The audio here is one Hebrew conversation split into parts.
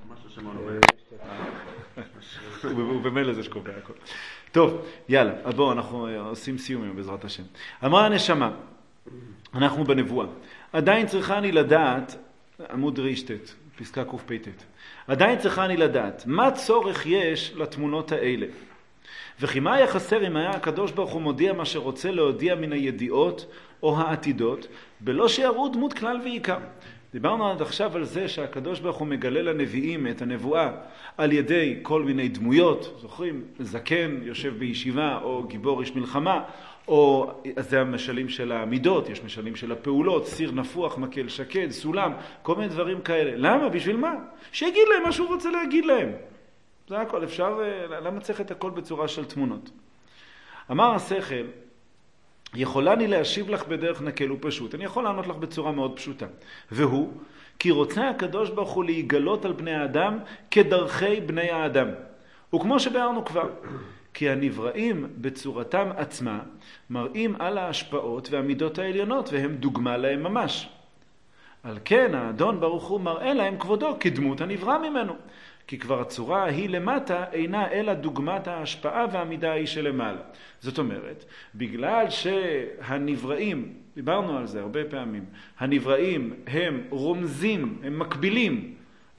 הוא במילא זה שקובע הכל. טוב, יאללה, אז בואו, אנחנו עושים סיומים בעזרת השם. אמרה הנשמה, אנחנו בנבואה. עדיין צריכה אני לדעת, עמוד רישתת, פסקה קפ"ט. עדיין צריכה אני לדעת, מה צורך יש לתמונות האלה? וכי מה היה חסר אם היה הקדוש ברוך הוא מודיע מה שרוצה להודיע מן הידיעות או העתידות, בלא שיראו דמות כלל ועיקר. דיברנו עד עכשיו על זה שהקדוש ברוך הוא מגלה לנביאים את הנבואה על ידי כל מיני דמויות, זוכרים? זקן יושב בישיבה או גיבור איש מלחמה, או זה המשלים של העמידות, יש משלים של הפעולות, סיר נפוח, מקל שקד, סולם, כל מיני דברים כאלה. למה? בשביל מה? שיגיד להם מה שהוא רוצה להגיד להם. זה הכל, אפשר, למה צריך את הכל בצורה של תמונות? אמר השכל, יכולה אני להשיב לך בדרך נקל ופשוט. אני יכול לענות לך בצורה מאוד פשוטה. והוא, כי רוצה הקדוש ברוך הוא להיגלות על בני האדם כדרכי בני האדם. וכמו שבארנו כבר, כי הנבראים בצורתם עצמה מראים על ההשפעות והמידות העליונות, והם דוגמה להם ממש. על כן האדון ברוך הוא מראה להם כבודו כדמות הנברא ממנו. כי כבר הצורה היא למטה אינה אלא דוגמת ההשפעה והמידה היא שלמעלה. זאת אומרת, בגלל שהנבראים, דיברנו על זה הרבה פעמים, הנבראים הם רומזים, הם מקבילים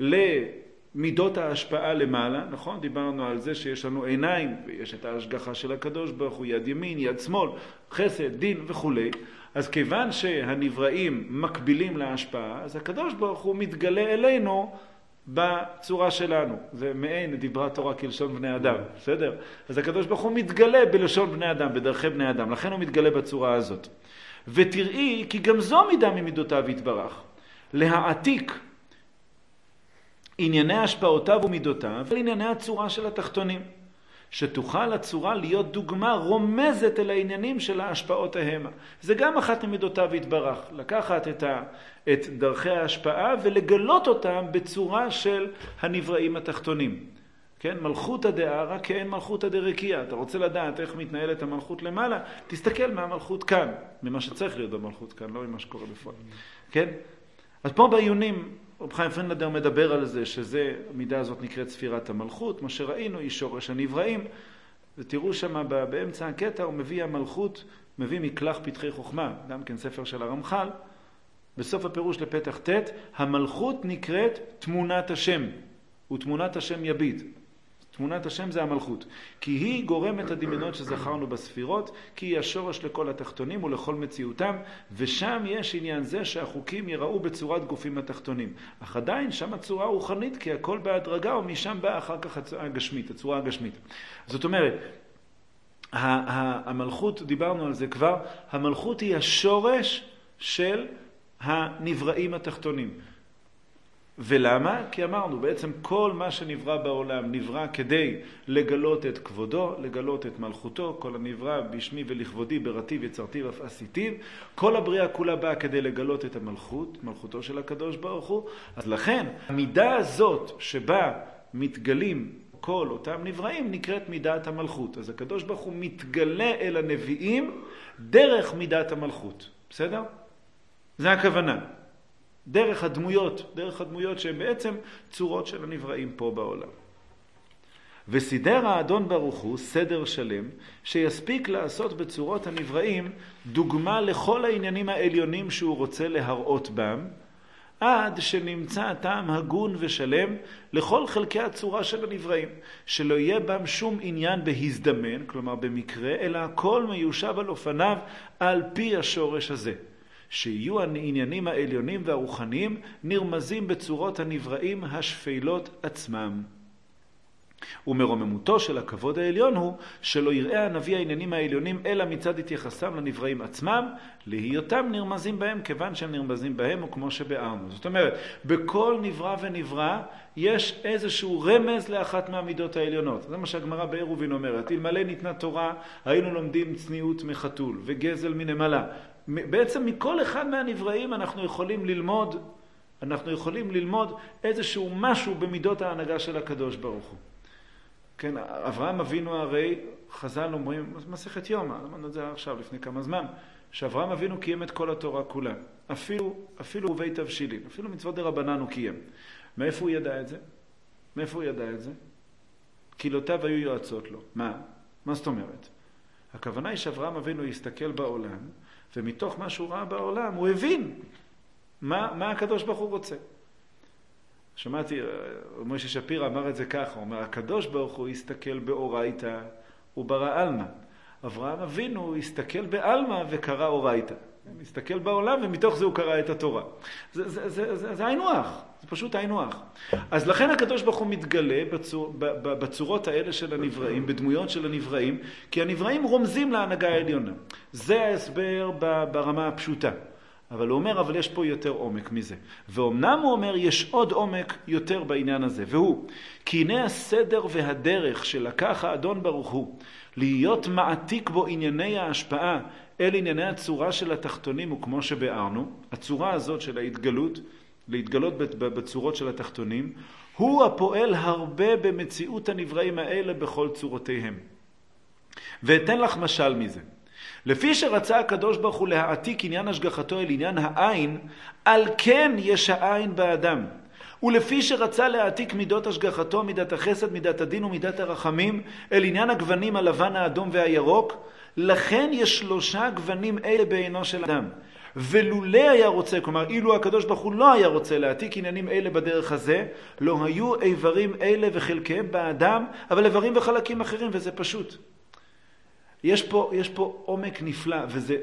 למידות ההשפעה למעלה, נכון? דיברנו על זה שיש לנו עיניים, ויש את ההשגחה של הקדוש ברוך הוא, יד ימין, יד שמאל, חסד, דין וכו'. אז כיוון שהנבראים מקבילים להשפעה, אז הקדוש ברוך הוא מתגלה אלינו בצורה שלנו. זה מעין דיברה תורה כלשון בני אדם, בסדר? אז הקדוש ברוך הוא מתגלה בלשון בני אדם, בדרכי בני אדם, לכן הוא מתגלה בצורה הזאת. ותראי כי גם זו מידה ממידותיו יתברך, להעתיק ענייני השפעותיו ומידותיו ולענייני הצורה של התחתונים, שתוכל הצורה להיות דוגמה רומזת אל העניינים של ההשפעות המה. זה גם אחת ממידותיו יתברך, לקחת את דרכי ההשפעה ולגלות אותם בצורה של הנבראים התחתונים. כן? מלכות הדעה רק כאין מלכות הדרקייה. אתה רוצה לדעת איך מתנהלת המלכות למעלה? תסתכל מהמלכות כאן, ממה שצריך להיות במלכות כאן, לא ממה שקורה בפועל. כן? אז פה בעיונים, רב חיים פרידלנדר מדבר על זה, שזה, המידה הזאת נקראת ספירת המלכות, מה שראינו היא שורש הנבראים, ותראו שמה באמצע הקטע הוא מביא המלכות, מביא מקלח פתחי חוכמה, גם כן ספר של הרמח"ל, בסוף הפירוש לפתח ט', המלכות נקראת תמונת השם, ותמונת השם יביט. תמונת השם זה המלכות, כי היא גורמת הדמיונות שזכרנו בספירות, כי היא השורש לכל התחתונים ולכל מציאותם, ושם יש עניין זה שהחוקים יראו בצורת גופים התחתונים. אך עדיין שם הצורה רוחנית, כי הכל בהדרגה, ומשם באה אחר כך הגשמית, הצורה הגשמית. זאת אומרת, המלכות, דיברנו על זה כבר, המלכות היא השורש של הנבראים התחתונים. ולמה? כי אמרנו, בעצם כל מה שנברא בעולם נברא כדי לגלות את כבודו, לגלות את מלכותו, כל הנברא בשמי ולכבודי, ברטיב, יצרתיו, אף עשיתיו. כל הבריאה כולה באה כדי לגלות את המלכות, מלכותו של הקדוש ברוך הוא. אז לכן, המידה הזאת שבה מתגלים כל אותם נבראים נקראת מידת המלכות. אז הקדוש ברוך הוא מתגלה אל הנביאים דרך מידת המלכות. בסדר? זה הכוונה. דרך הדמויות שהן בעצם צורות של הנבראים פה בעולם. וסידר האדון ברוך הוא סדר שלם שיספיק לעשות בצורות הנבראים דוגמה לכל העניינים העליונים שהוא רוצה להראות בם, עד שנמצא טעם הגון ושלם לכל חלקי הצורה של הנבראים, שלא יהיה בם שום עניין בהזדמן, כלומר במקרה, אלא הכל מיושב על אופניו על פי השורש הזה. שיהיו העניינים העליונים והרוחניים נרמזים בצורות הנבראים השפלות עצמם. ומרוממותו של הכבוד העליון הוא שלא יראה הנביא העניינים העליונים אלא מצד התייחסם לנבראים עצמם, להיותם נרמזים בהם כיוון שהם נרמזים בהם וכמו שבארנו. זאת אומרת, בכל נברא ונברא יש איזשהו רמז לאחת מהמידות העליונות. זה מה שהגמרא בעירובין אומרת. אלמלא ניתנה תורה היינו לומדים צניעות מחתול וגזל מנמלה. בעצם מכל אחד מהנבראים אנחנו יכולים ללמוד איזשהו משהו במידות ההנהגה של הקדוש ברוך הוא. כן, אברהם אבינו הרי, חז"ל אומרים, מסכת יומא, אמרנו את זה עכשיו לפני כמה זמן, שאברהם אבינו קיים את כל התורה כולה. אפילו ובית תבשילין, אפילו מצוות דרבנן הוא קיים. מאיפה הוא ידע את זה? מאיפה הוא ידע את זה? קהילותיו היו יועצות לו. מה זאת אומרת? הכוונה היא שאברהם אבינו יסתכל בעולם, ומתוך מה שהוא ראה בעולם, הוא הבין מה הקדוש ברוך הוא רוצה. שמעתי, משה שפירא אמר את זה ככה, הוא אומר, הקדוש ברוך הוא יסתכל באורייתא וברא עלמא. אברהם אבינו יסתכל בעלמא וקרא אורייתא. הוא מסתכל בעולם ומתוך זה הוא קרא את התורה. זה עינוח, זה פשוט עינוח. אז לכן הקדוש ברוך הוא מתגלה בצורות האלה של הנבראים, בדמויות של הנבראים, כי הנבראים רומזים להנהגה העליונה. זה ההסבר ברמה הפשוטה. אבל הוא אומר, אבל יש פה יותר עומק מזה. ואומנם הוא אומר, יש עוד עומק יותר בעניין הזה. והוא, כי הנה הסדר והדרך שלקח האדון ברוך הוא, להיות מעתיק בו ענייני ההשפעה אל ענייני הצורה של התחתונים, וכמו שבארנו, הצורה הזאת של ההתגלות, להתגלות בצורות של התחתונים, הוא הפועל הרבה במציאות הנבראים האלה בכל צורותיהם. ואתן לך משל מזה. לפי שרצה הקדוש ברוך הוא להעתיק עניין השגחתו אל עניין העין, על כן יש העין באדם. ולפי שרצה להעתיק מידות השגחתו, מידת החסד, מידת הדין ומידת הרחמים, אל עניין הגוונים הלבן, האדום והירוק, לכן יש 3 גוונים אלה בעינו של אדם. ולולא היה רוצה, כלומר, אילו הקדוש ברוך הוא לא היה רוצה להעתיק עניינים אלה בדרך הזה, לא היו איברים אלה וחלקיהם באדם, אבל איברים וחלקים אחרים, וזה פשוט. יש פה עומק נפלא,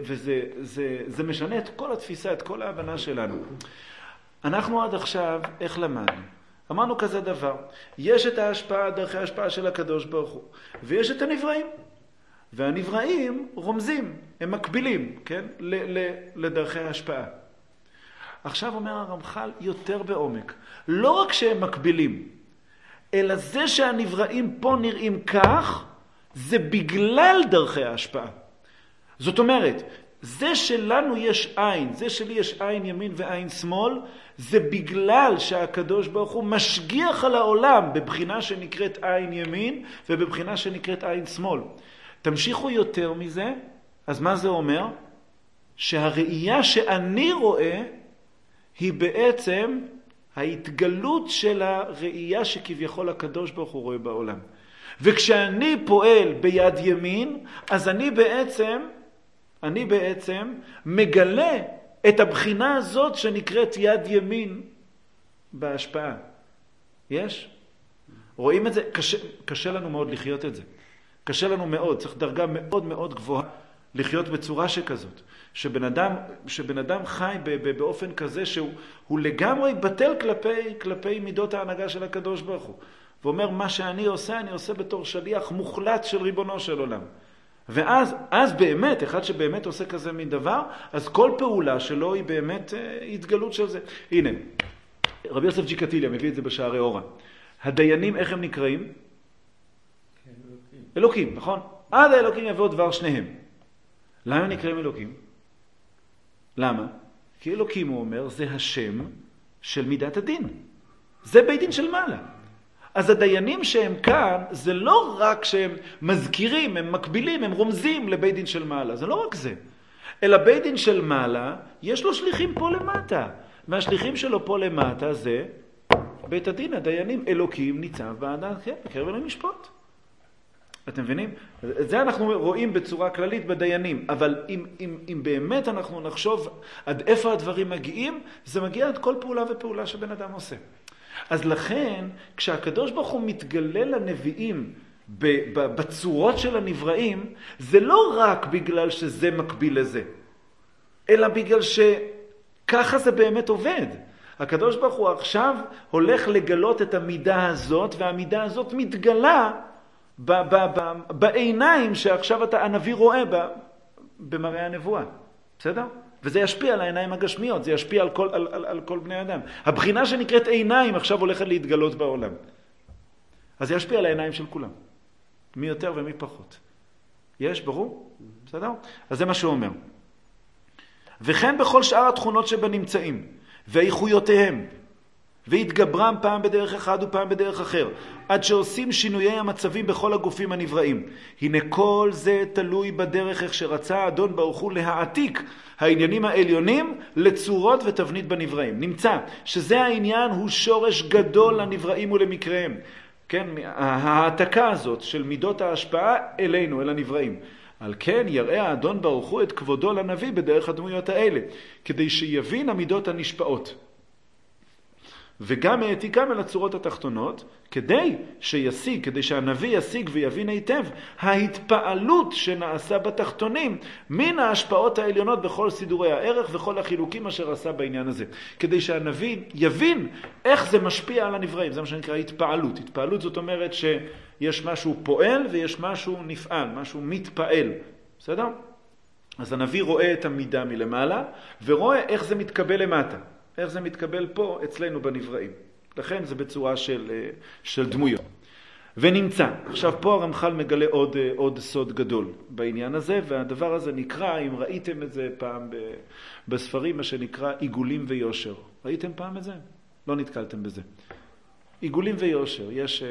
וזה משנה את כל התפיסה, את כל ההבנה שלנו. אנחנו עד עכשיו, איך למדנו? אמרנו כזה דבר, יש את ההשפעה, דרכי ההשפעה של הקדוש ברוך הוא, ויש את הנבראים. והנבראים רומזים, הם מקבילים, כן? לדרכי ההשפעה. עכשיו אומר הרמח"ל יותר בעומק, לא רק שהם מקבילים, אלא זה שהנבראים פה נראים כך, זה בגלל דרכי ההשפעה. זאת אומרת, זה שלנו יש עין, זה שלי יש עין ימין ועין שמאל, זה בגלל שהקדוש ברוך הוא משגיח על העולם בבחינה שנקראת עין ימין ובבחינה שנקראת עין שמאל. תמשיכו יותר מזה, אז מה זה אומר? שהראייה שאני רואה היא בעצם ההתגלות של הראייה שכביכול הקדוש ברוך הוא רואה בעולם. וכשאני פועל ביד ימין, אז אני בעצם מגלה את הבחינה הזאת שנקראת יד ימין בהשפעה. יש? רואים את זה? קשה לנו מאוד לחיות את זה. קשה לנו מאוד, צריך דרגה מאוד מאוד גבוהה לחיות בצורה שכזאת. שבן אדם חי באופן כזה שהוא לגמרי בטל כלפי מידות ההנהגה של הקדוש ברוך הוא. ואומר, מה שאני עושה, אני עושה בתור שליח מוחלט של ריבונו של עולם. ואז באמת, אחד שבאמת עושה כזה מין דבר, אז כל פעולה שלו היא באמת התגלות של זה. הנה, רבי יוסף ג'יקטיליה מביא את זה בשערי אורה. הדיינים, איך הם נקראים? אלוקים, נכון? עד האלוקים יבוא דבר שניהם. למה הם נקראים אלוקים? למה? כי אלוקים, הוא אומר, זה השם של מידת הדין. זה בית דין של מעלה. אז הדיינים שהם כאן, זה לא רק שהם מזכירים, הם מקבילים, הם רומזים לבית דין של מעלה. זה לא רק זה. אלא בית דין של מעלה, יש לו שליחים פה למטה. והשליחים שלו פה למטה זה בית הדין, הדיינים, אלוקים ניצב באדם, כן, בקרב אלוהים משפוט. אתם מבינים? את זה אנחנו רואים בצורה כללית בדיינים, אבל אם באמת אנחנו נחשוב עד איפה הדברים מגיעים, זה מגיע עד כל פעולה ופעולה שבן אדם עושה. אז לכן, כשהקדוש ברוך הוא מתגלה לנביאים בצורות של הנבראים, זה לא רק בגלל שזה מקביל לזה, אלא בגלל שככה זה באמת עובד. הקדוש ברוך הוא עכשיו הולך לגלות את המידה הזאת, והמידה הזאת מתגלה בעיניים שעכשיו הנביא רואה במראה הנבואה. בסדר? וזה ישפיע על העיניים הגשמיות, זה ישפיע על כל בני אדם. הבחינה שנקראת עיניים עכשיו הולכת להתגלות בעולם. אז זה ישפיע על העיניים של כולם. מי יותר ומי פחות. יש, ברור? בסדר? אז זה מה שהוא אומר. וכן בכל שאר התכונות שבנמצאים, ואיכויותיהם, והתגברם פעם בדרך אחד ופעם בדרך אחר, עד שעושים שינויי המצבים בכל הגופים הנבראים. הנה כל זה תלוי בדרך איך שרצה האדון ברוך הוא להעתיק העניינים העליונים לצורות ותבנית בנבראים. נמצא שזה העניין הוא שורש גדול לנבראים ולמקריהם. כן, ההעתקה הזאת של מידות ההשפעה אלינו, אל הנבראים. על כן יראה האדון ברוך הוא את כבודו לנביא בדרך הדמויות האלה, כדי שיבין המידות הנשפעות. וגם העתיקם אל הצורות התחתונות, כדי שהנביא ישיג ויבין היטב ההתפעלות שנעשה בתחתונים מן ההשפעות העליונות בכל סידורי הערך וכל החילוקים אשר עשה בעניין הזה. כדי שהנביא יבין איך זה משפיע על הנבראים. זה מה שנקרא התפעלות. התפעלות זאת אומרת שיש משהו פועל ויש משהו נפעל, משהו מתפעל. בסדר? אז הנביא רואה את המידה מלמעלה ורואה איך זה מתקבל למטה. איך זה מתקבל פה אצלנו בנבראים. לכן זה בצורה של דמויות. ונמצא. עכשיו פה הרמח"ל מגלה עוד סוד גדול בעניין הזה, והדבר הזה נקרא, אם ראיתם את זה פעם בספרים, מה שנקרא עיגולים ויושר. ראיתם פעם את זה? לא נתקלתם בזה. עיגולים ויושר. יש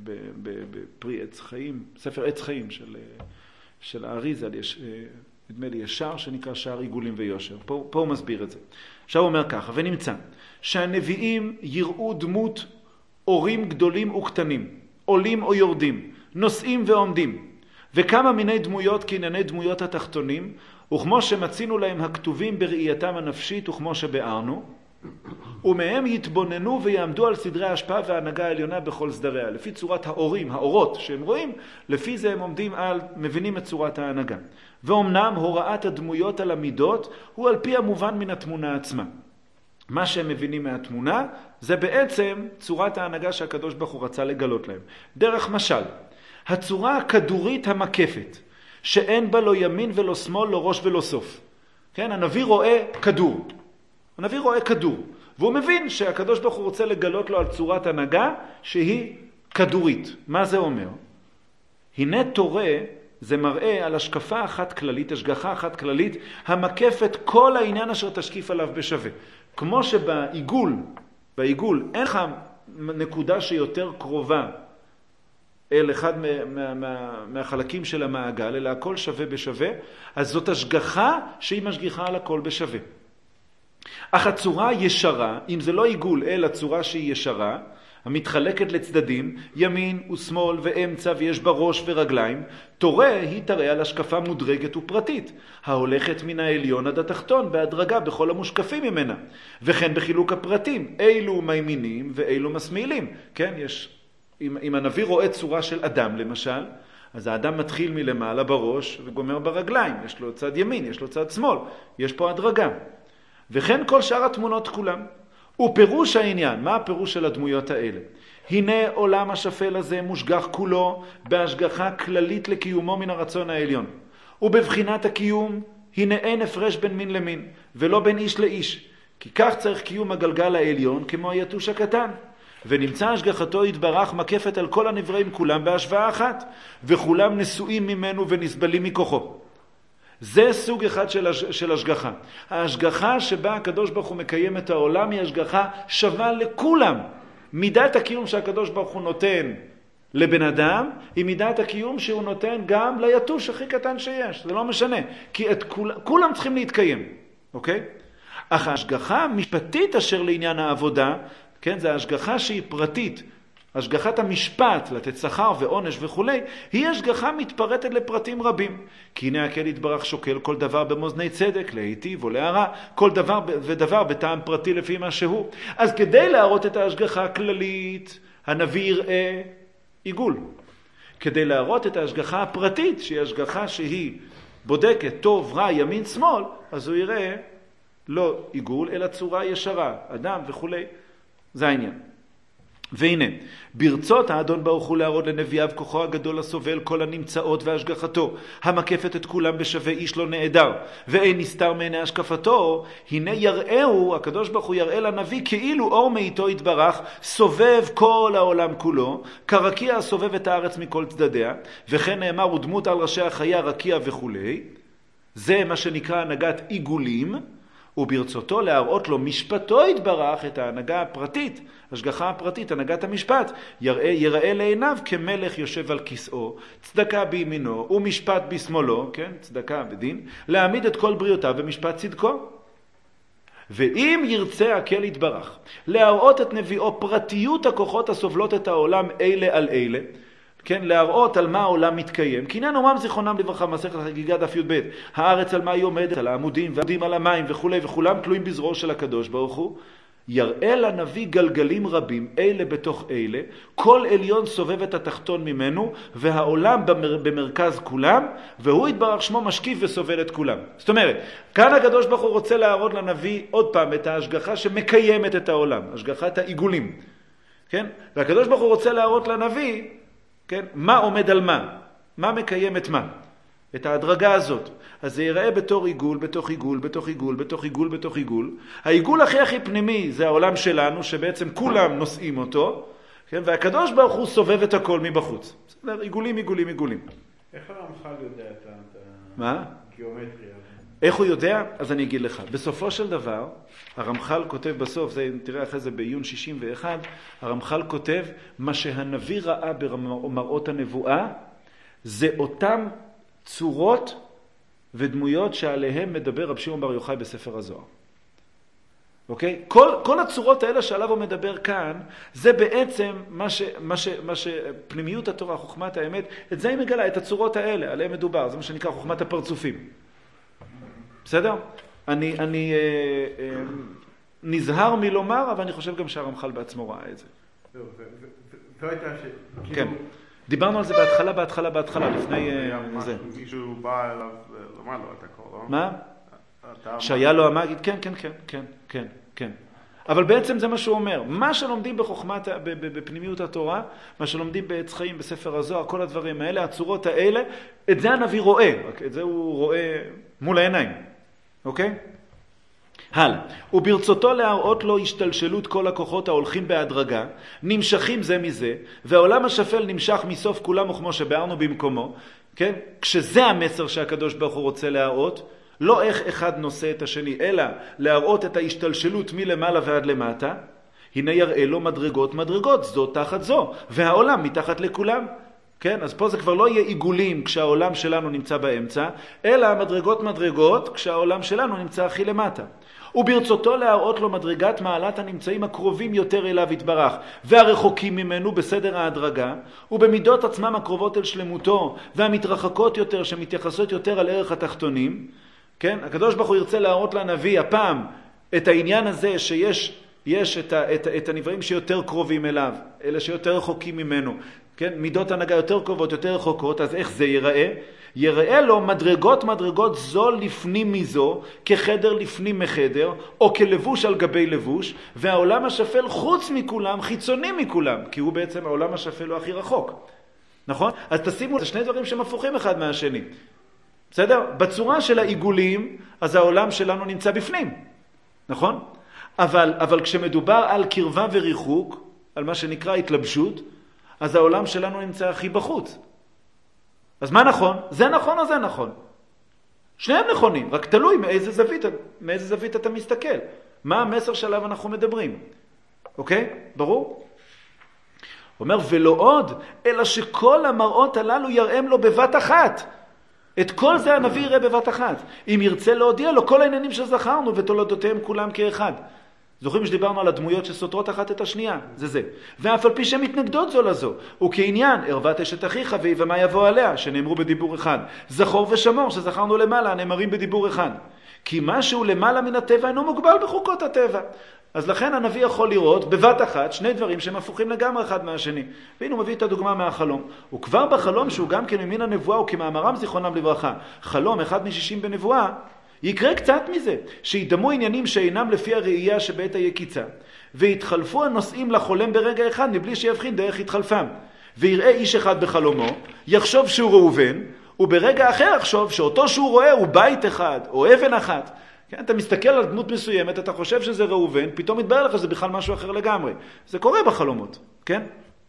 בפרי עץ חיים, ספר עץ חיים של האריז"ל, יש נדמה לי יש שער שנקרא שער עיגולים ויושר. פה הוא מסביר את זה. עכשיו הוא אומר ככה, ונמצא שהנביאים יראו דמות אורים גדולים וקטנים, עולים או יורדים, נוסעים ועומדים, וכמה מיני דמויות כענייני דמויות התחתונים, וכמו שמצינו להם הכתובים בראייתם הנפשית וכמו שבארנו, ומהם יתבוננו ויעמדו על סדרי ההשפעה וההנהגה העליונה בכל סדריה. לפי צורת האורים, האורות שהם רואים, לפי זה הם עומדים מבינים את צורת ההנהגה. ואומנם הוראת הדמויות על המידות הוא על פי המובן מן התמונה עצמה. מה שהם מבינים מהתמונה זה בעצם צורת ההנהגה שהקדוש ברוך הוא רצה לגלות להם. דרך משל, הצורה הכדורית המקפת, שאין בה לא ימין ולא שמאל, לא ראש ולא סוף. כן, הנביא רואה כדור. הנביא רואה כדור, והוא מבין שהקדוש ברוך הוא רוצה לגלות לו על צורת הנהגה שהיא כדורית. מה זה אומר? הנה תורה זה מראה על השקפה אחת כללית, השגחה אחת כללית, המקפת כל העניין אשר תשקיף עליו בשווה. כמו שבעיגול אין לך נקודה שיותר קרובה אל אחד מהחלקים של המעגל, אלא הכל שווה בשווה, אז זאת השגחה שהיא משגיחה על הכל בשווה. אך הצורה ישרה, אם זה לא עיגול אלא צורה שהיא ישרה, המתחלקת לצדדים, ימין ושמאל ואמצע ויש בה ראש ורגליים, תורה היא תראה על השקפה מודרגת ופרטית, ההולכת מן העליון עד התחתון בהדרגה בכל המושקפים ממנה, וכן בחילוק הפרטים, אילו מימינים ואילו מסמילים. כן, אם הנביא רואה צורה של אדם למשל, אז האדם מתחיל מלמעלה בראש וגומר ברגליים, יש לו צד ימין, יש לו צד שמאל, יש פה הדרגה. וכן כל שאר התמונות כולם. ופירוש העניין, מה הפירוש של הדמויות האלה? הנה עולם השפל הזה מושגח כולו בהשגחה כללית לקיומו מן הרצון העליון. ובבחינת הקיום, הנה אין הפרש בין מין למין, ולא בין איש לאיש. כי כך צריך קיום הגלגל העליון כמו היתוש הקטן. ונמצא השגחתו יתברך מקפת על כל הנבראים כולם בהשוואה אחת, וכולם נשואים ממנו ונסבלים מכוחו. זה סוג אחד של השגחה. ההשגחה שבה הקדוש ברוך הוא מקיים את העולם היא השגחה שווה לכולם. מידת הקיום שהקדוש ברוך הוא נותן לבן אדם היא מידת הקיום שהוא נותן גם ליתוש הכי קטן שיש. זה לא משנה. כי כולם צריכים להתקיים. אוקיי? אך ההשגחה המשפטית אשר לעניין העבודה, כן, זה ההשגחה שהיא פרטית. השגחת המשפט, לתת שכר ועונש וכו', היא השגחה מתפרטת לפרטים רבים. כי הנה הקהל יתברך שוקל כל דבר במאזני צדק, להיטיב או להרע, כל דבר ודבר בטעם פרטי לפי מה שהוא. אז כדי להראות את ההשגחה הכללית, הנביא יראה עיגול. כדי להראות את ההשגחה הפרטית, שהיא השגחה שהיא בודקת טוב, רע, ימין, שמאל, אז הוא יראה לא עיגול, אלא צורה ישרה, אדם וכו'. זה העניין. והנה, ברצות האדון ברוך הוא להראות לנביאיו כוחו הגדול הסובל כל הנמצאות והשגחתו, המקפת את כולם בשווה איש לא נעדר, ואין נסתר מעיני השקפתו, הנה יראהו, הקדוש ברוך הוא יראה לנביא כאילו אור מאיתו יתברך, סובב כל העולם כולו, כרקיע סובב את הארץ מכל צדדיה, וכן נאמר הוא דמות על ראשי החיה רקיע וכו'. זה מה שנקרא הנהגת עיגולים, וברצותו להראות לו משפטו יתברך, את ההנהגה הפרטית, השגחה הפרטית, הנהגת המשפט, יראה לעיניו כמלך יושב על כיסאו, צדקה בימינו ומשפט בשמאלו, כן, צדקה בדין, להעמיד את כל בריאותיו במשפט צדקו. ואם ירצה הקל יתברך להראות את נביאו פרטיות הכוחות הסובלות את העולם אלה על אלה, כן, להראות על מה העולם מתקיים, כי עניין אומם זיכרונם לברכה, מסכת חגיגה דף י"ב, הארץ על מה היא עומדת, על העמודים ועמודים על המים וכולי וכולם תלויים בזרועו של הקדוש ברוך הוא, יראה לנביא גלגלים רבים, אלה בתוך אלה, כל עליון סובב את התחתון ממנו, והעולם במרכז כולם, והוא יתברך שמו משקיף וסובל את כולם. זאת אומרת, כאן הקדוש ברוך הוא רוצה להראות לנביא עוד פעם את ההשגחה שמקיימת את העולם, השגחת העיגולים. כן? והקדוש ברוך הוא רוצה להראות לנביא, כן? מה עומד על מה מקיים את מה. את ההדרגה הזאת. אז זה ייראה בתור עיגול, בתוך עיגול, בתוך עיגול, בתוך עיגול, בתוך עיגול. העיגול הכי פנימי זה העולם שלנו, שבעצם כולם נושאים אותו, כן? והקדוש ברוך הוא סובב את הכל מבחוץ. בסדר? עיגולים, עיגולים, עיגולים. איך הרמח"ל יודע את מה? הגיאומטריה? איך הוא יודע? אז אני אגיד לך. בסופו של דבר, הרמח"ל כותב בסוף, זה תראה אחרי זה בעיון 61, הרמח"ל כותב, מה שהנביא ראה במראות הנבואה, זה אותם צורות ודמויות שעליהם מדבר רב שמעון בר יוחאי בספר הזוהר. אוקיי? כל הצורות האלה שעליו הוא מדבר כאן, זה בעצם מה שפנימיות התורה, חוכמת האמת, את זה היא מגלה, את הצורות האלה, עליהם מדובר, זה מה שנקרא חוכמת הפרצופים. בסדר? אני נזהר מלומר, אבל אני חושב גם שהרמח"ל בעצמו ראה את זה. זו הייתה כן. דיברנו על זה בהתחלה, לפני זה. מישהו בא אליו, לומר לו את הכל, לא? מה? שהיה לו המגיד, כן. אבל בעצם זה מה שהוא אומר. מה שלומדים בחוכמת, בפנימיות התורה, מה שלומדים בעץ חיים, בספר הזוהר, כל הדברים האלה, הצורות האלה, את זה הנביא רואה. את זה הוא רואה מול העיניים. אוקיי? הלאה. וברצותו להראות לו השתלשלות כל הכוחות ההולכים בהדרגה, נמשכים זה מזה, והעולם השפל נמשך מסוף כולם וכמו שבארנו במקומו, כן? כשזה המסר שהקדוש ברוך הוא רוצה להראות, לא איך אחד נושא את השני, אלא להראות את ההשתלשלות מלמעלה ועד למטה, הנה יראה לו מדרגות, זו תחת זו, והעולם מתחת לכולם. כן? אז פה זה כבר לא יהיה עיגולים כשהעולם שלנו נמצא באמצע, אלא מדרגות כשהעולם שלנו נמצא הכי למטה. וברצותו להראות לו מדרגת מעלת הנמצאים הקרובים יותר אליו יתברך, והרחוקים ממנו בסדר ההדרגה, ובמידות עצמם הקרובות אל שלמותו, והמתרחקות יותר שמתייחסות יותר על ערך התחתונים. כן? הקדוש ברוך הוא ירצה להראות לנביא הפעם את העניין הזה שיש את הנבראים שיותר קרובים אליו, אלה שיותר רחוקים ממנו. כן? מידות הנהגה יותר קרובות, יותר רחוקות, אז איך זה ייראה? יראה לו מדרגות זו לפנים מזו, כחדר לפנים מחדר, או כלבוש על גבי לבוש, והעולם השפל חוץ מכולם, חיצוני מכולם, כי הוא בעצם העולם השפל הוא הכי רחוק. נכון? אז תשימו, זה שני דברים שמפוכים אחד מהשני. בסדר? בצורה של העיגולים, אז העולם שלנו נמצא בפנים. נכון? אבל כשמדובר על קרבה וריחוק, על מה שנקרא התלבשות, אז העולם שלנו נמצא הכי בחוץ. אז מה נכון? זה נכון או זה נכון? שניהם נכונים, רק תלוי מאיזה זווית אתה מסתכל. מה המסר שעליו אנחנו מדברים? אוקיי? ברור? אומר, ולא עוד, אלא שכל המראות הללו יראם לו בבת אחת. את כל זה הנביא יראה בבת אחת. אם ירצה להודיע לו כל העניינים שזכרנו ותולדותיהם כולם כאחד. זוכרים שדיברנו על הדמויות שסותרות אחת את השנייה, זה. ואף על פי שהן מתנגדות זו לזו, וכעניין, ערוות אשת אחיך והיא ומה יבוא עליה, שנאמרו בדיבור אחד. זכור ושמור שזכרנו למעלה, נאמרים בדיבור אחד. כי משהו למעלה מן הטבע אינו מוגבל בחוקות הטבע. אז לכן הנביא יכול לראות בבת אחת שני דברים שהם הפוכים לגמרי אחד מהשני. והנה הוא מביא את הדוגמה מהחלום. וכבר בחלום שהוא גם כן ממין הנבואה וכמאמרם זיכרונם לברכה, חלום אחד מ-60 בנבואה, יקרה קצת מזה, שידמו עניינים שאינם לפי הראייה שבעת היקיצה, והתחלפו הנושאים לחולם ברגע אחד מבלי שיבחין דרך התחלפם. ויראה איש אחד בחלומו, יחשוב שהוא ראובן, וברגע אחר יחשוב שאותו שהוא רואה הוא בית אחד או אבן אחת. כן? אתה מסתכל על דמות מסוימת, אתה חושב שזה ראובן, פתאום מתברר לך שזה בכלל משהו אחר לגמרי. זה קורה בחלומות, כן?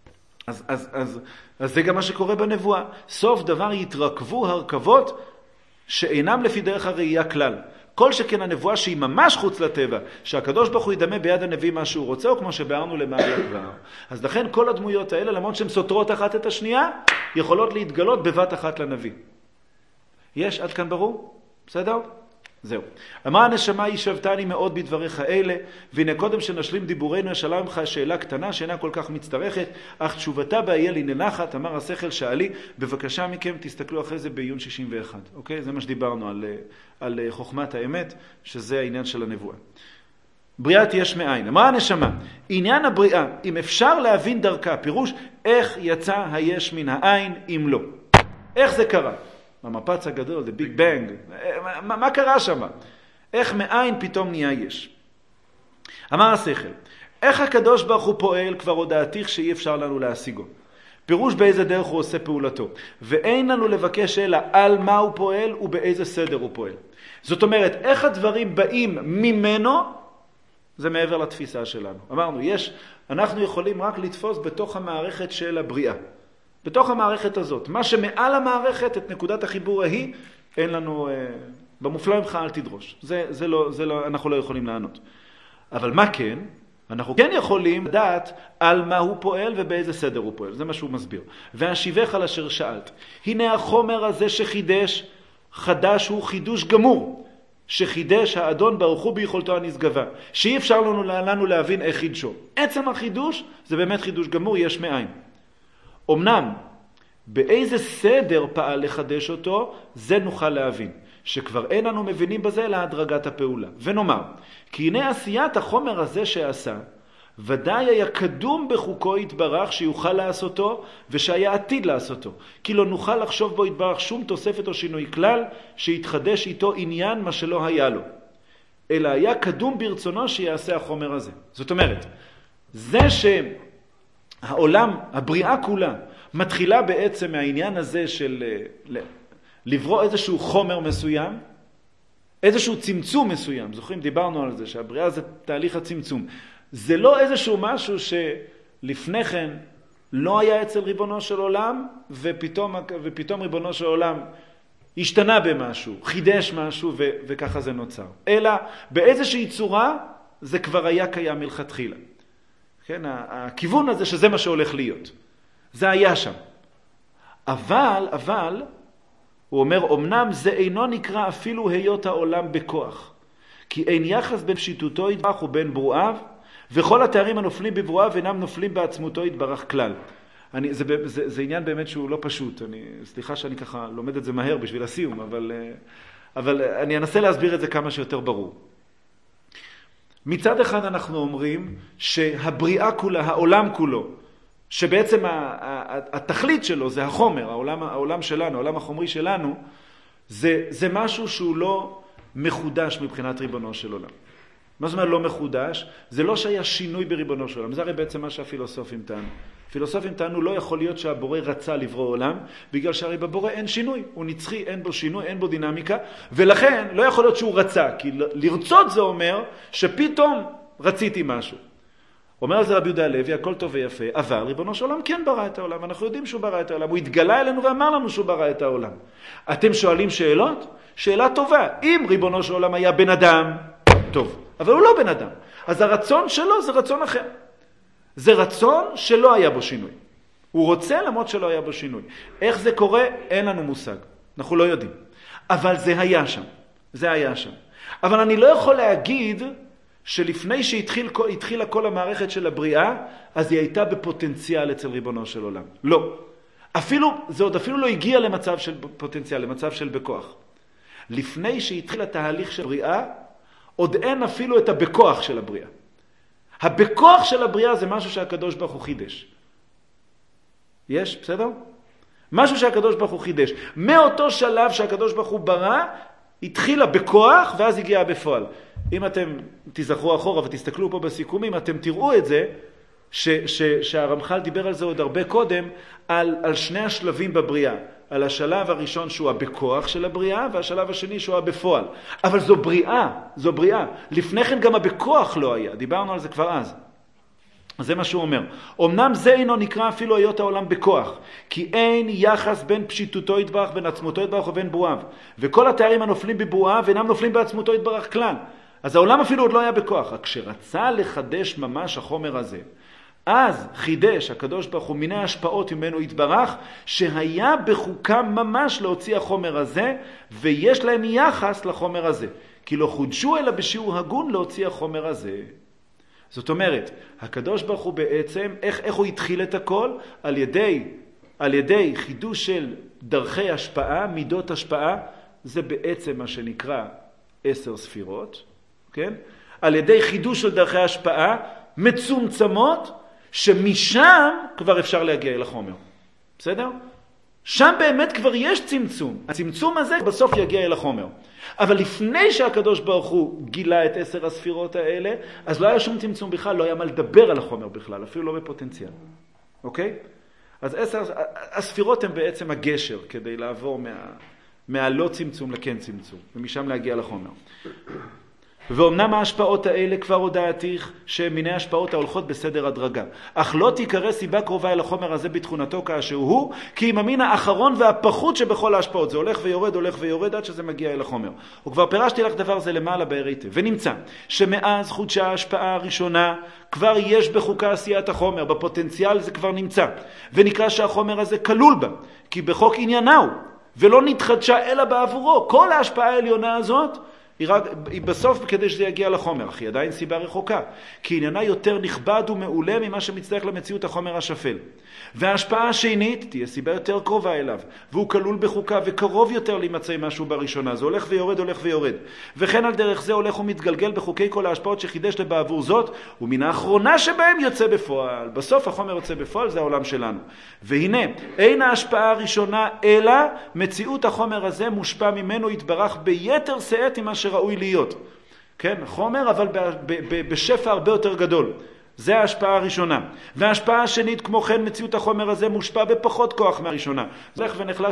אז זה גם מה שקורה בנבואה. סוף דבר יתרכבו הרכבות שאינם לפי דרך הראייה כלל. כל שכן הנבואה שהיא ממש חוץ לטבע, שהקדוש ברוך הוא ידמה ביד הנביא מה שהוא רוצה, או כמו שבארנו למעלה כבר. אז לכן כל הדמויות האלה, למרות שהן סותרות אחת את השנייה, יכולות להתגלות בבת אחת לנביא. יש? עד כאן ברור? בסדר? זהו. אמרה הנשמה, ישבתני מאוד בדבריך אלה, והנה קודם שנשלים דיבורנו, אשאלה ממך שאלה קטנה שאינה כל כך מצטרכת, אך תשובתה באיה לי ננחת, אמר השכל שאלי, בבקשה מכם תסתכלו אחרי זה בעיון 61. אוקיי? זה מה שדיברנו על חוכמת האמת, שזה העניין של הנבואה. בריאת יש מאין. אמרה הנשמה, עניין הבריאה, אם אפשר להבין דרכה, פירוש איך יצא היש מן העין, אם לא. איך זה קרה? המפץ הגדול, the big bang, מה קרה שם? איך מאין פתאום נהיה יש? אמר השכל, איך הקדוש ברוך הוא פועל כבר הודעתיך שאי אפשר לנו להשיגו. פירוש באיזה דרך הוא עושה פעולתו. ואין לנו לבקש אלא על מה הוא פועל ובאיזה סדר הוא פועל. זאת אומרת, איך הדברים באים ממנו, זה מעבר לתפיסה שלנו. אמרנו, אנחנו יכולים רק לתפוס בתוך המערכת של הבריאה. בתוך המערכת הזאת. מה שמעל המערכת, את נקודת החיבור ההיא, אין לנו, במופלא ממך אל תדרוש. זה לא, אנחנו לא יכולים לענות. אבל מה כן? אנחנו כן יכולים לדעת על מה הוא פועל ובאיזה סדר הוא פועל. זה מה שהוא מסביר. והשיבך על אשר שאלת. הנה החומר הזה שחידש, חדש הוא חידוש גמור. שחידש האדון ברוך הוא ביכולתו הנשגבה. שאי אפשר לנו להבין איך חידשו. עצם החידוש זה באמת חידוש גמור, יש מאין. אמנם, באיזה סדר פעל לחדש אותו, זה נוכל להבין. שכבר אין אנו מבינים בזה להדרגת הפעולה. ונאמר, כי הנה עשיית החומר הזה שעשה, ודאי היה קדום בחוקו יתברך שיוכל לעשותו, ושהיה עתיד לעשותו. כי לא נוכל לחשוב בו יתברך שום תוספת או שינוי כלל, שיתחדש איתו עניין מה שלא היה לו. אלא היה קדום ברצונו שיעשה החומר הזה. זאת אומרת, זה שהעולם, הבריאה כולה, מתחילה בעצם מהעניין הזה של לברוא איזשהו חומר מסוים, איזשהו צמצום מסוים. זוכרים, דיברנו על זה, שהבריאה זה תהליך הצמצום. זה לא איזשהו משהו שלפני כן לא היה אצל ריבונו של עולם, ופתאום ריבונו של עולם השתנה במשהו, חידש משהו, וככה זה נוצר. אלא באיזושהי צורה זה כבר היה קיים מלכתחילה. כן, הכיוון הזה שזה מה שהולך להיות. זה היה שם. אבל, הוא אומר, אמנם זה אינו נקרא אפילו היות העולם בכוח. כי אין יחס בין פשיטותו יתברך ובין ברואיו, וכל התארים הנופלים בברואיו אינם נופלים בעצמותו יתברך כלל. זה עניין באמת שהוא לא פשוט. סליחה שאני ככה לומד את זה מהר בשביל הסיום, אבל אני אנסה להסביר את זה כמה שיותר ברור. מצד אחד אנחנו אומרים שהבריאה כולה, העולם כולו, שבעצם התכלית שלו זה החומר, העולם שלנו, העולם החומרי שלנו, זה משהו שהוא לא מחודש מבחינת ריבונו של עולם. מה זאת אומרת לא מחודש? זה לא שהיה שינוי בריבונו של עולם. זה הרי בעצם מה שהפילוסופים טענו. פילוסופים טענו לא יכול להיות שהבורא רצה לברוא עולם, בגלל שהרי בבורא אין שינוי. הוא נצחי, אין בו שינוי, אין בו דינמיקה, ולכן לא יכול להיות שהוא רצה, כי לרצות זה אומר שפתאום רציתי משהו. אומר על זה רבי יהודה הלוי, הכל טוב ויפה, אבל ריבונו של עולם כן ברא את העולם, אנחנו יודעים שהוא ברא את העולם, הוא התגלה אלינו ואמר לנו שהוא ברא את העולם. אתם שואלים שאלות? שאלה טובה. אם ריבונו של עולם היה בן אדם, טוב, אבל הוא לא בן אדם. אז הרצון שלו זה רצון אחר. זה רצון שלא היה בו שינוי. הוא רוצה למרות שלא היה בו שינוי. איך זה קורה? אין לנו מושג. אנחנו לא יודעים. אבל זה היה שם. זה היה שם. אבל אני לא יכול להגיד שלפני שהתחילה כל המערכת של הבריאה, אז היא הייתה בפוטנציאל אצל ריבונו של עולם. לא. זה עוד אפילו לא הגיע למצב של פוטנציאל, למצב של בכוח. לפני שהתחיל התהליך של בריאה, עוד אין אפילו את הבכוח של הבריאה. הבכוח של הבריאה זה משהו שהקדוש ברוך הוא חידש. יש? בסדר? משהו שהקדוש ברוך הוא חידש. מאותו שלב שהקדוש ברוך הוא ברא, התחילה בכוח ואז הגיעה בפועל. אם אתם תזכרו אחורה ותסתכלו פה בסיכומים, אתם תראו את זה, שהרמח"ל דיבר על זה עוד הרבה קודם, על שני השלבים בבריאה. על השלב הראשון שהוא הבכוח של הבריאה, והשלב השני שהוא הבפועל. אבל זו בריאה. לפני כן גם הבכוח לא היה, דיברנו על זה כבר אז. אז זה מה שהוא אומר. אמנם זה אינו נקרא אפילו היות העולם בכוח, כי אין יחס בין פשיטותו יתברך, בין עצמותו יתברך ובין בואיו. וכל התארים הנופלים בבואיו אינם נופלים בעצמותו יתברך כלל. אז העולם אפילו עוד לא היה בכוח. רק כשרצה לחדש ממש החומר הזה, אז חידש הקדוש ברוך הוא מיני השפעות ממנו יתברך, שהיה בחוקם ממש להוציא החומר הזה, ויש להם יחס לחומר הזה. כי לא חודשו אלא בשיעור הגון להוציא החומר הזה. זאת אומרת, הקדוש ברוך הוא בעצם, איך הוא התחיל את הכל? על ידי חידוש של דרכי השפעה, מידות השפעה, זה בעצם מה שנקרא 10 ספירות, כן? על ידי חידוש של דרכי השפעה מצומצמות, שמשם כבר אפשר להגיע אל החומר. בסדר? שם באמת כבר יש צמצום. הצמצום הזה בסוף יגיע אל החומר. אבל לפני שהקדוש ברוך הוא גילה את 10 הספירות האלה, אז לא היה שום צמצום בכלל, לא היה מה לדבר על החומר בכלל, אפילו לא בפוטנציאל. אוקיי? אז 10 הספירות הן בעצם הגשר כדי לעבור מהלא צמצום לכן צמצום, ומשם להגיע לחומר. ואומנם ההשפעות האלה כבר הודעתיך שהן מיני השפעות ההולכות בסדר הדרגה. אך לא תיקרא סיבה קרובה אל החומר הזה בתכונתו כאשר הוא, כי אם המין האחרון והפחות שבכל ההשפעות. זה הולך ויורד עד שזה מגיע אל החומר. וכבר פירשתי לך דבר זה למעלה בהריתה. ונמצא שמאז חודשה ההשפעה הראשונה כבר יש בחוקה עשיית החומר, בפוטנציאל זה כבר נמצא. ונקרא שהחומר הזה כלול בה, כי בחוק עניינה הוא, ולא נתחדשה אלא בעבורו. כל ההשפעה העליונה הזאת היא בסוף כדי שזה יגיע לחומר, אך היא עדיין סיבה רחוקה, כי עניינה יותר נכבד ומעולה ממה שמצטרך למציאות החומר השפל. וההשפעה השנית תהיה סיבה יותר קרובה אליו, והוא כלול בחוקה וקרוב יותר להימצא משהו בראשונה. זה הולך ויורד. וכן על דרך זה הולך ומתגלגל בחוקי כל ההשפעות שחידש לבעבור זאת, ומן האחרונה שבהם יוצא בפועל. בסוף החומר יוצא בפועל, זה העולם שלנו. והנה, אין ההשפעה הראשונה, אלא מציאות החומר הזה מושפע ממנו יתברך ביתר שאת ממה שראוי להיות. כן, חומר, אבל בשפע הרבה יותר גדול. זה ההשפעה הראשונה. וההשפעה השנית, כמו כן, מציאות החומר הזה מושפע בפחות כוח מהראשונה. זה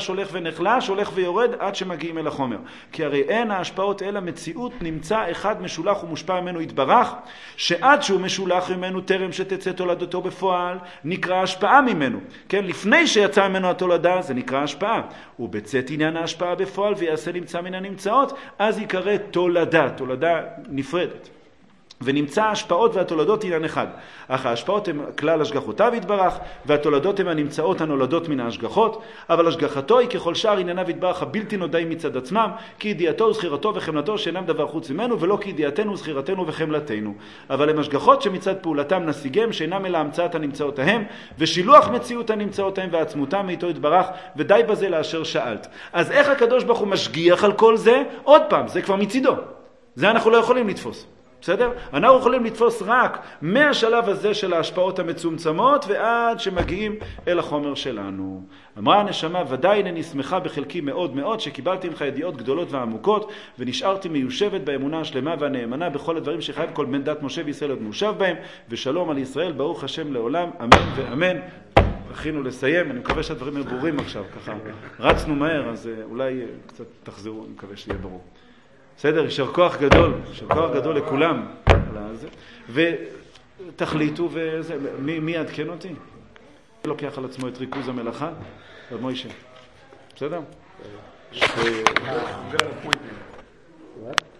הולך ויורד עד שמגיעים אל החומר. כי הרי אין ההשפעות אלא מציאות נמצא אחד משולח ומושפע ממנו יתברך, שעד שהוא משולח ממנו טרם שתצא תולדתו בפועל, נקרא השפעה ממנו. כן, לפני שיצא ממנו התולדה, זה נקרא השפעה. ובצאת עניין ההשפעה בפועל ויעשה נמצא מן הנמצאות, אז יקרא תולדה נפרדת. ונמצא ההשפעות והתולדות עניין אחד. אך ההשפעות הן כלל השגחותיו יתברך, והתולדות הן הנמצאות הנולדות מן ההשגחות, אבל השגחתו היא ככל שאר ענייניו יתברך הבלתי נודעים מצד עצמם, כי ידיעתו וזכירתו וחמלתו שאינם דבר חוץ ממנו, ולא כי ידיעתנו וזכירתנו וחמלתנו. אבל הם השגחות שמצד פעולתם נשיגם, שאינם אלא המצאת הנמצאות ההם, ושילוח מציאות הנמצאות ההם ועצמותם מאיתו יתברך, ודי בזה לאשר שאלת. אז איך הקדוש ברוך הוא משגיח על כל זה? עוד פעם, זה כבר מצידו. זה אנחנו לא יכולים לתפוס. בסדר? אנחנו יכולים לתפוס רק מהשלב הזה של ההשפעות המצומצמות ועד שמגיעים אל החומר שלנו. אמרה הנשמה, ודאי אני שמחה בחלקי מאוד מאוד שקיבלתי ממך ידיעות גדולות ועמוקות ונשארתי מיושבת באמונה השלמה והנאמנה בכל הדברים שחייב כל בן דת משה וישראל עוד מאושב בהם, ושלום על ישראל, ברוך השם לעולם, אמן ואמן. הכינו לסיים, אני מקווה שהדברים הם ברורים עכשיו, ככה רצנו מהר, אז אולי קצת תחזרו, אני מקווה שיהיה ברור. בסדר, יישר כוח גדול לכולם. ותחליטו, מי יעדכן אותי? לוקח על עצמו את ריכוז המלאכה? רב מוישה. בסדר?